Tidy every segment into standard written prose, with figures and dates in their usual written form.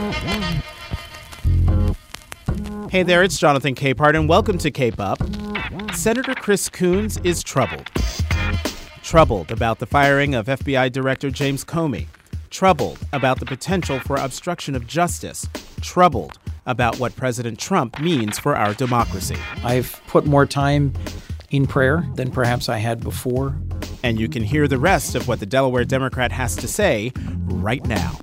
Hey there, it's Jonathan Capehart, and welcome to Cape Up. Senator Chris Coons is troubled. Troubled about the firing of FBI Director James Comey. Troubled about the potential for obstruction of justice. Troubled about what President Trump means for our democracy. I've put more time in prayer than perhaps I had before. And you can hear the rest of what the Delaware Democrat has to say right now.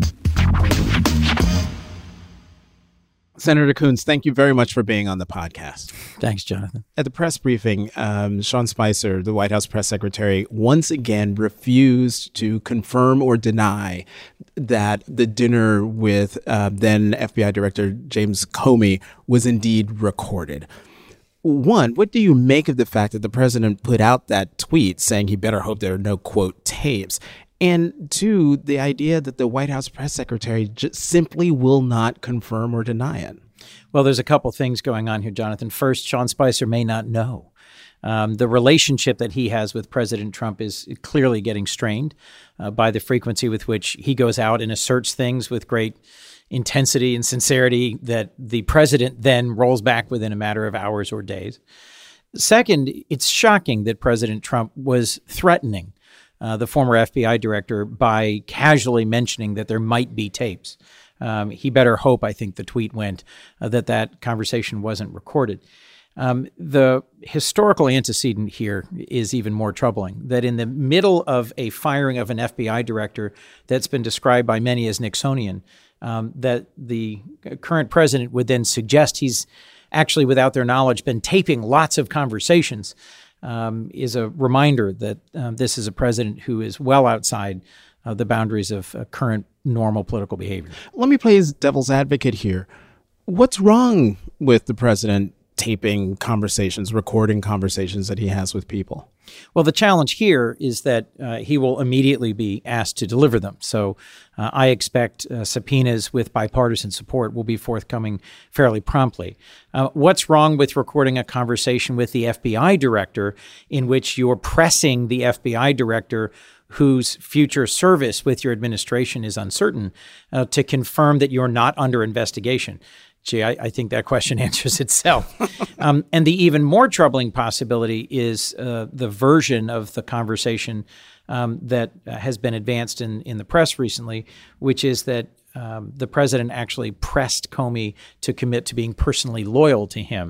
Senator Coons, thank you very much for being on the podcast. Thanks, Jonathan. At the press briefing, Sean Spicer, the White House press secretary, once again refused to confirm or deny that the dinner with then FBI Director James Comey was indeed recorded. One, what do you make of the fact that the president put out that tweet saying he better hope there are no, quote, tapes? And two, the idea that the White House press secretary just simply will not confirm or deny it. Well, there's a couple things going on here, Jonathan. First, Sean Spicer may not know. The relationship that he has with President Trump is clearly getting strained by the frequency with which he goes out and asserts things with great intensity and sincerity that the president then rolls back within a matter of hours or days. Second, it's shocking that President Trump was threatening the former FBI director by casually mentioning that there might be tapes. He better hope, I think the tweet went, that conversation wasn't recorded. The historical antecedent here is even more troubling, that in the middle of a firing of an FBI director that's been described by many as Nixonian, that the current president would then suggest he's actually, without their knowledge, been taping lots of conversations, is a reminder that this is a president who is well outside the boundaries of current normal political behavior. Let me play as devil's advocate here. What's wrong with the president taping conversations, recording conversations that he has with people? Well, the challenge here is that he will immediately be asked to deliver them. So I expect subpoenas with bipartisan support will be forthcoming fairly promptly. What's wrong with recording a conversation with the FBI director in which you're pressing the FBI director whose future service with your administration is uncertain to confirm that you're not under investigation? Gee, I think that question answers itself. And the even more troubling possibility is the version of the conversation that has been advanced in the press recently, which is that the president actually pressed Comey to commit to being personally loyal to him.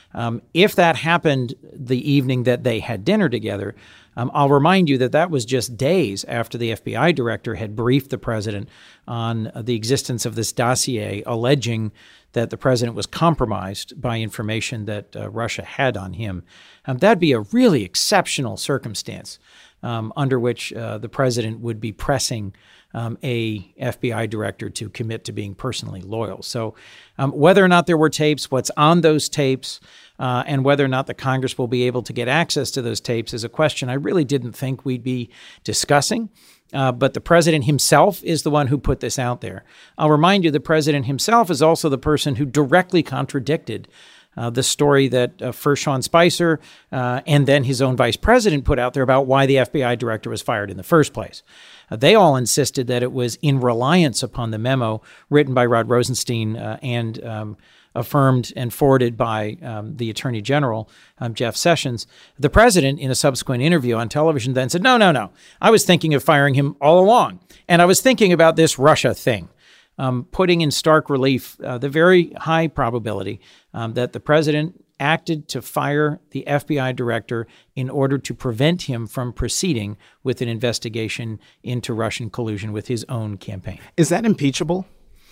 If that happened the evening that they had dinner together, I'll remind you that that was just days after the FBI director had briefed the president on the existence of this dossier alleging that the president was compromised by information that Russia had on him. That'd be a really exceptional circumstance under which the president would be pressing a FBI director to commit to being personally loyal. So whether or not there were tapes, what's on those tapes, and whether or not the Congress will be able to get access to those tapes is a question I really didn't think we'd be discussing. But the president himself is the one who put this out there. I'll remind you, the president himself is also the person who directly contradicted the story that first Sean Spicer and then his own vice president put out there about why the FBI director was fired in the first place. They all insisted that it was in reliance upon the memo written by Rod Rosenstein and affirmed and forwarded by the Attorney General, Jeff Sessions. The president, in a subsequent interview on television, then said, no. I was thinking of firing him all along. And I was thinking about this Russia thing, putting in stark relief the very high probability that the president acted to fire the FBI director in order to prevent him from proceeding with an investigation into Russian collusion with his own campaign. Is that impeachable?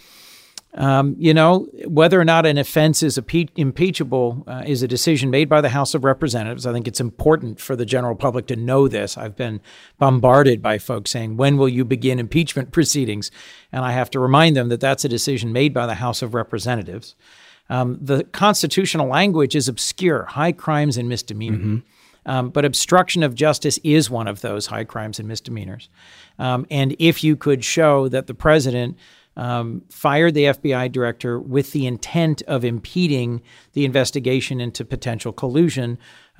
Whether or not an offense is impeachable is a decision made by the House of Representatives. I think it's important for the general public to know this. I've been bombarded by folks saying, when will you begin impeachment proceedings? And I have to remind them that that's a decision made by the House of Representatives. The constitutional language is obscure, high crimes and misdemeanors. But obstruction of justice is one of those high crimes and misdemeanors. And if you could show that the president fired the FBI director with the intent of impeding the investigation into potential collusion,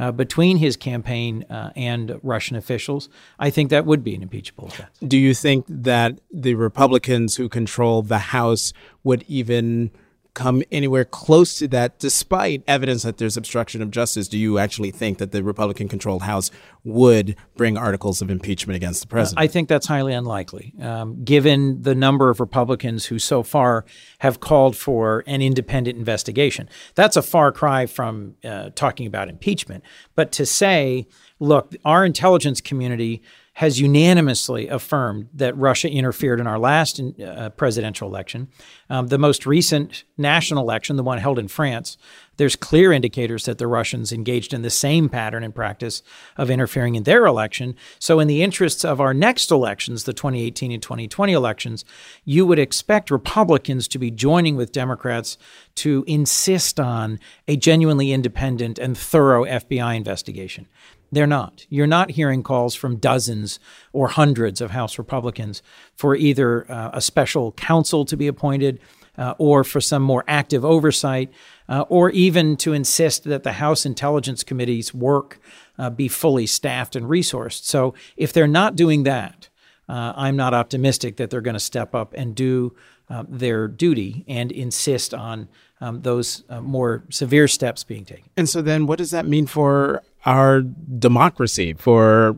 between his campaign and Russian officials, I think that would be an impeachable offense. Do you think that the Republicans who control the House would even come anywhere close to that, despite evidence that there's obstruction of justice? Do you actually think that the Republican-controlled House would bring articles of impeachment against the president? I think that's highly unlikely, given the number of Republicans who so far have called for an independent investigation. That's a far cry from talking about impeachment. But to say, look, our intelligence community has unanimously affirmed that Russia interfered in our last presidential election. The most recent national election, the one held in France, there's clear indicators that the Russians engaged in the same pattern and practice of interfering in their election. So in the interests of our next elections, the 2018 and 2020 elections, you would expect Republicans to be joining with Democrats to insist on a genuinely independent and thorough FBI investigation. They're not. You're not hearing calls from dozens or hundreds of House Republicans for either a special counsel to be appointed or for some more active oversight, or even to insist that the House Intelligence Committee's work be fully staffed and resourced. So if they're not doing that, I'm not optimistic that they're going to step up and do their duty and insist on those more severe steps being taken. And so then what does that mean for our democracy, for,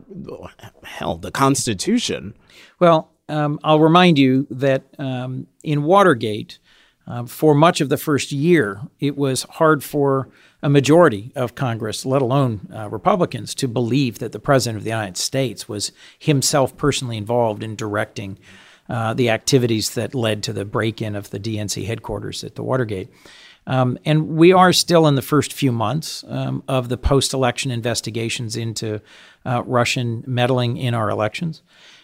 hell, the Constitution? Well, I'll remind you that in Watergate, for much of the first year, it was hard for a majority of Congress, let alone Republicans, to believe that the President of the United States was himself personally involved in directing the activities that led to the break-in of the DNC headquarters at the Watergate. And we are still in the first few months of the post-election investigations into Russian meddling in our elections.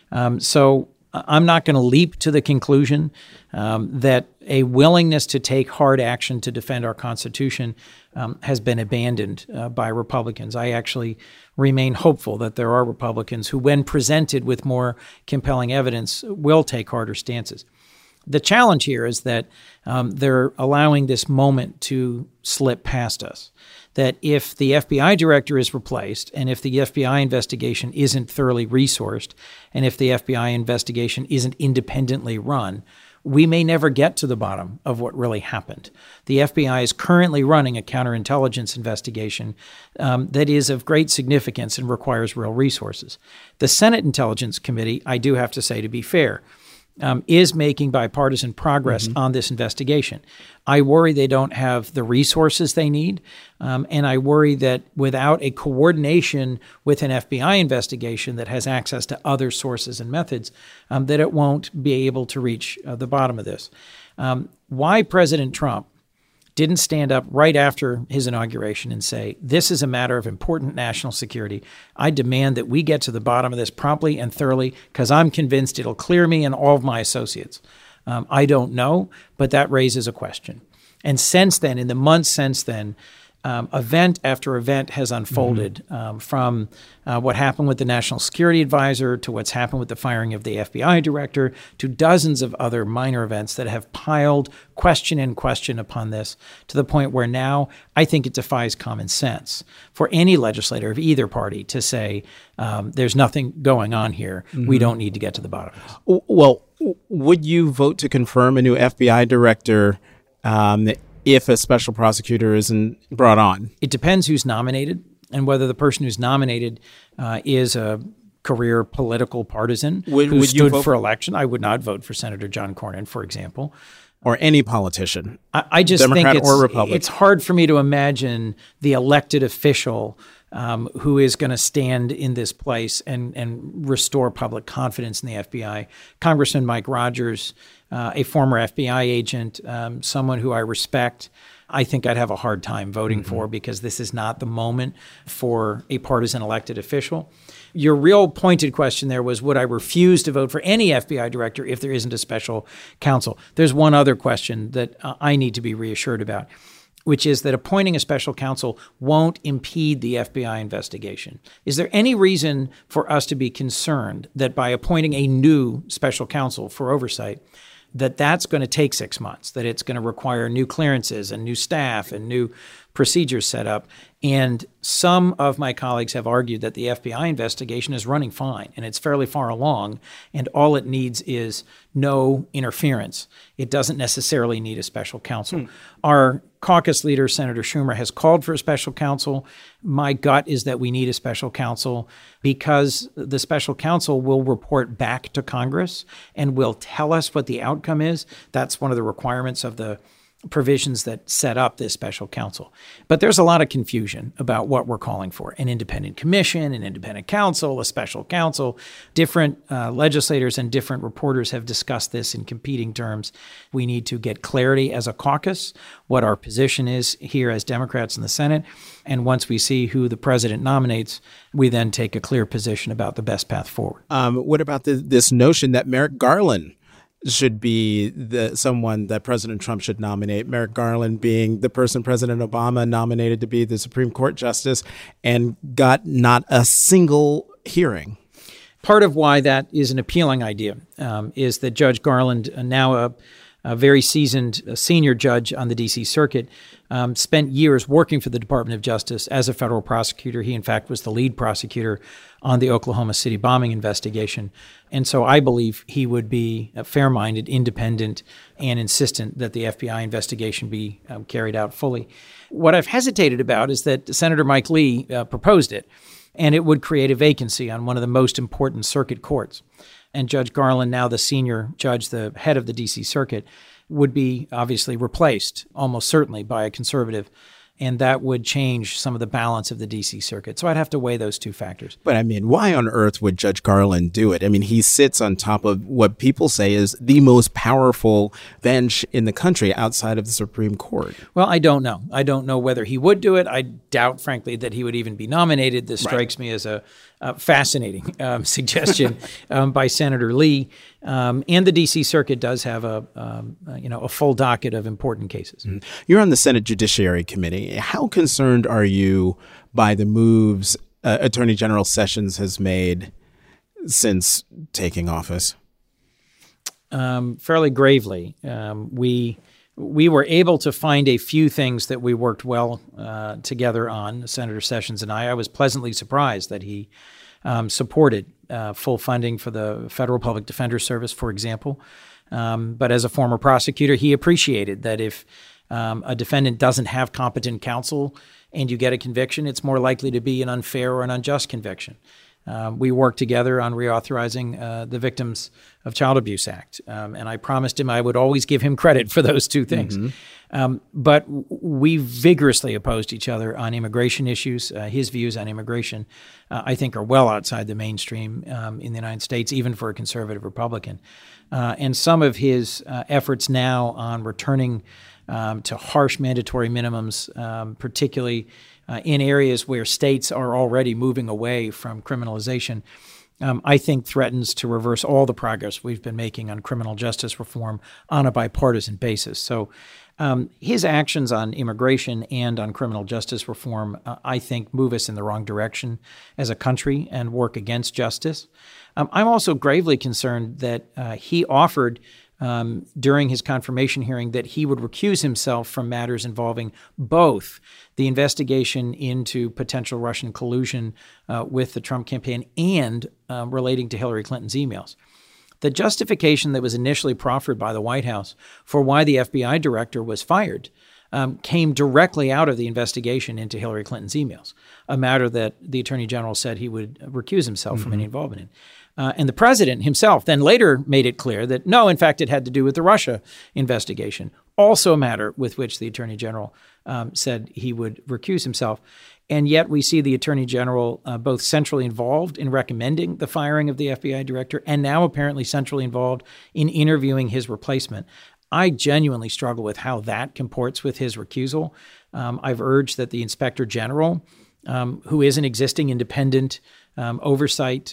So I'm not going to leap to the conclusion that a willingness to take hard action to defend our Constitution has been abandoned by Republicans. I actually remain hopeful that there are Republicans who, when presented with more compelling evidence, will take harder stances. The challenge here is that they're allowing this moment to slip past us, that if the FBI director is replaced and if the FBI investigation isn't thoroughly resourced and if the FBI investigation isn't independently run, we may never get to the bottom of what really happened. The FBI is currently running a counterintelligence investigation that is of great significance and requires real resources. The Senate Intelligence Committee, I do have to say, to be fair, is making bipartisan progress on this investigation. I worry they don't have the resources they need, and I worry that without a coordination with an FBI investigation that has access to other sources and methods, that it won't be able to reach the bottom of this. Why President Trump didn't stand up right after his inauguration and say, this is a matter of important national security. I demand that we get to the bottom of this promptly and thoroughly because I'm convinced it'll clear me and all of my associates. I don't know, but that raises a question. And since then, in the months since then, event after event has unfolded from what happened with the National Security Advisor to what's happened with the firing of the FBI director to dozens of other minor events that have piled question and question upon this to the point where now I think it defies common sense for any legislator of either party to say there's nothing going on here. We don't need to get to the bottom of this. Well, would you vote to confirm a new FBI director if a special prosecutor isn't brought on? It depends who's nominated and whether the person who's nominated is a career political partisan who stood for election. I would not vote for Senator John Cornyn, for example. Or any politician, I just Democrat think or Republican. It's hard for me to imagine the elected official who is going to stand in this place and restore public confidence in the FBI. Congressman Mike Rogers, a former FBI agent, someone who I respect, I think I'd have a hard time voting for because this is not the moment for a partisan elected official. Your real pointed question there was, would I refuse to vote for any FBI director if there isn't a special counsel? There's one other question that I need to be reassured about, which is that appointing a special counsel won't impede the FBI investigation. Is there any reason for us to be concerned that by appointing a new special counsel for oversight, that's going to take 6 months, that it's going to require new clearances and new staff and new procedures set up. And some of my colleagues have argued that the FBI investigation is running fine and it's fairly far along, and all it needs is no interference. It doesn't necessarily need a special counsel. Our caucus leader, Senator Schumer, has called for a special counsel. My gut is that we need a special counsel because the special counsel will report back to Congress and will tell us what the outcome is. That's one of the requirements of the provisions that set up this special counsel. But there's a lot of confusion about what we're calling for: an independent commission, an independent counsel, a special counsel. Different legislators and different reporters have discussed this in competing terms. We need to get clarity as a caucus what our position is here as Democrats in the Senate. And once we see who the president nominates, we then take a clear position about the best path forward. What about this notion that Merrick Garland should be someone that President Trump should nominate? Merrick Garland being the person President Obama nominated to be the Supreme Court justice and got not a single hearing. Part of why that is an appealing idea is that Judge Garland, now a very seasoned senior judge on the D.C. Circuit, spent years working for the Department of Justice as a federal prosecutor. He, in fact, was the lead prosecutor on the Oklahoma City bombing investigation. And so I believe he would be fair-minded, independent, and insistent that the FBI investigation be carried out fully. What I've hesitated about is that Senator Mike Lee proposed it, and it would create a vacancy on one of the most important circuit courts. And Judge Garland, now the senior judge, the head of the D.C. Circuit, would be obviously replaced almost certainly by a conservative. And that would change some of the balance of the D.C. Circuit. So I'd have to weigh those two factors. But I mean, why on earth would Judge Garland do it? I mean, he sits on top of what people say is the most powerful bench in the country outside of the Supreme Court. Well, I don't know. I don't know whether he would do it. I doubt, frankly, that he would even be nominated. This strikes me as a fascinating suggestion by Senator Lee. And the D.C. Circuit does have a full docket of important cases. Mm-hmm. You're on the Senate Judiciary Committee. How concerned are you by the moves Attorney General Sessions has made since taking office? Fairly gravely. We were able to find a few things that we worked well together on, Senator Sessions and I. I was pleasantly surprised that he supported full funding for the Federal Public Defender Service, for example. But as a former prosecutor, he appreciated that if a defendant doesn't have competent counsel and you get a conviction, it's more likely to be an unfair or an unjust conviction. We worked together on reauthorizing the Victims of Child Abuse Act, and I promised him I would always give him credit for those two things. Mm-hmm. But we vigorously opposed each other on immigration issues. His views on immigration, I think, are well outside the mainstream in the United States, even for a conservative Republican. And some of his efforts now on returning to harsh mandatory minimums, particularly in areas where states are already moving away from criminalization, I think threatens to reverse all the progress we've been making on criminal justice reform on a bipartisan basis. So his actions on immigration and on criminal justice reform, I think, move us in the wrong direction as a country and work against justice. I'm also gravely concerned that he offered during his confirmation hearing that he would recuse himself from matters involving both the investigation into potential Russian collusion with the Trump campaign and relating to Hillary Clinton's emails. The justification that was initially proffered by the White House for why the FBI director was fired came directly out of the investigation into Hillary Clinton's emails, a matter that the Attorney General said he would recuse himself from any involvement in. And the president himself then later made it clear that, no, in fact, it had to do with the Russia investigation, also a matter with which the Attorney General said he would recuse himself. And yet we see the Attorney General both centrally involved in recommending the firing of the FBI director and now apparently centrally involved in interviewing his replacement. I genuinely struggle with how that comports with his recusal. I've urged that the Inspector General, who is an existing independent oversight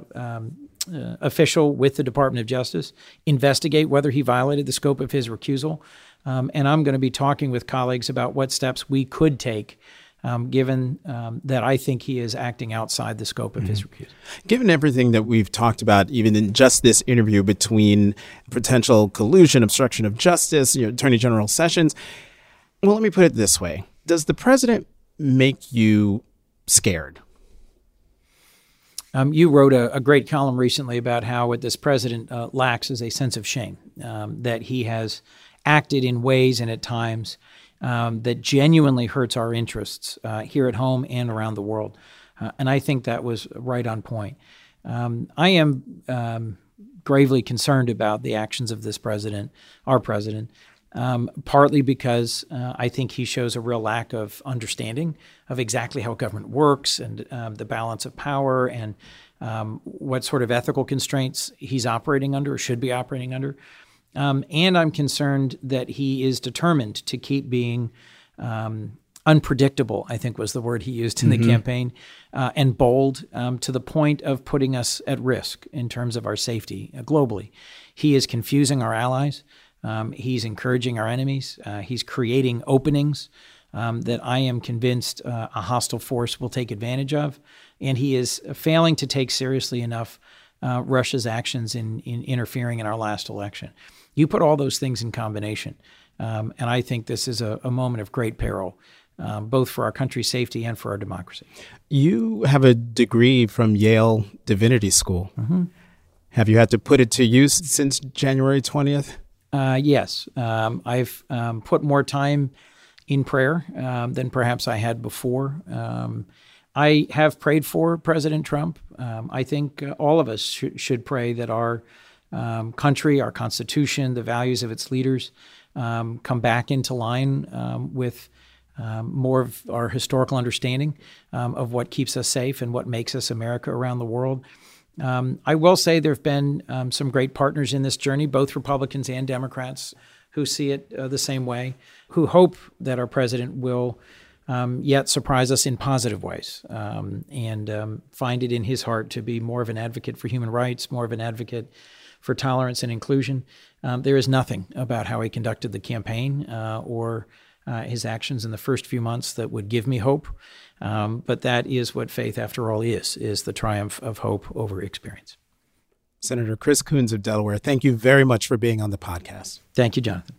official with the Department of Justice, investigate whether he violated the scope of his recusal. And I'm going to be talking with colleagues about what steps we could take given that I think he is acting outside the scope of his recusal. Given everything that we've talked about, even in just this interview between potential collusion, obstruction of justice, Attorney General Sessions, well, let me put it this way. Does the president make you scared? You wrote a great column recently about how what this president lacks is a sense of shame, that he has acted in ways and at times that genuinely hurts our interests here at home and around the world. And I think that was right on point. I am gravely concerned about the actions of this president, our president, partly because I think he shows a real lack of understanding of exactly how government works and the balance of power and what sort of ethical constraints he's operating under or should be operating under. And I'm concerned that he is determined to keep being unpredictable, I think was the word he used in the campaign, and bold to the point of putting us at risk in terms of our safety globally. He is confusing our allies. He's encouraging our enemies. He's creating openings that I am convinced a hostile force will take advantage of. And he is failing to take seriously enough Russia's actions in interfering in our last election. You put all those things in combination, and I think this is a moment of great peril, both for our country's safety and for our democracy. You have a degree from Yale Divinity School. Have you had to put it to use since January 20th? Yes. I've put more time in prayer than perhaps I had before. I have prayed for President Trump. I think all of us should pray that our country, our Constitution, the values of its leaders come back into line with more of our historical understanding of what keeps us safe and what makes us America around the world. I will say there have been some great partners in this journey, both Republicans and Democrats, who see it the same way, who hope that our president will yet surprise us in positive ways and find it in his heart to be more of an advocate for human rights, more of an advocate for tolerance and inclusion. There is nothing about how he conducted the campaign or his actions in the first few months that would give me hope. But that is what faith, after all, is the triumph of hope over experience. Senator Chris Coons of Delaware, thank you very much for being on the podcast. Thank you, Jonathan.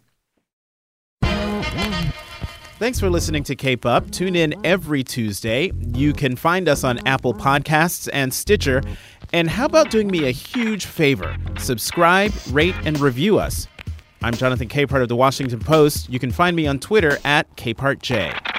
Thanks for listening to Cape Up. Tune in every Tuesday. You can find us on Apple Podcasts and Stitcher. And how about doing me a huge favor? Subscribe, rate, and review us. I'm Jonathan Capehart of The Washington Post. You can find me on Twitter at CapehartJ.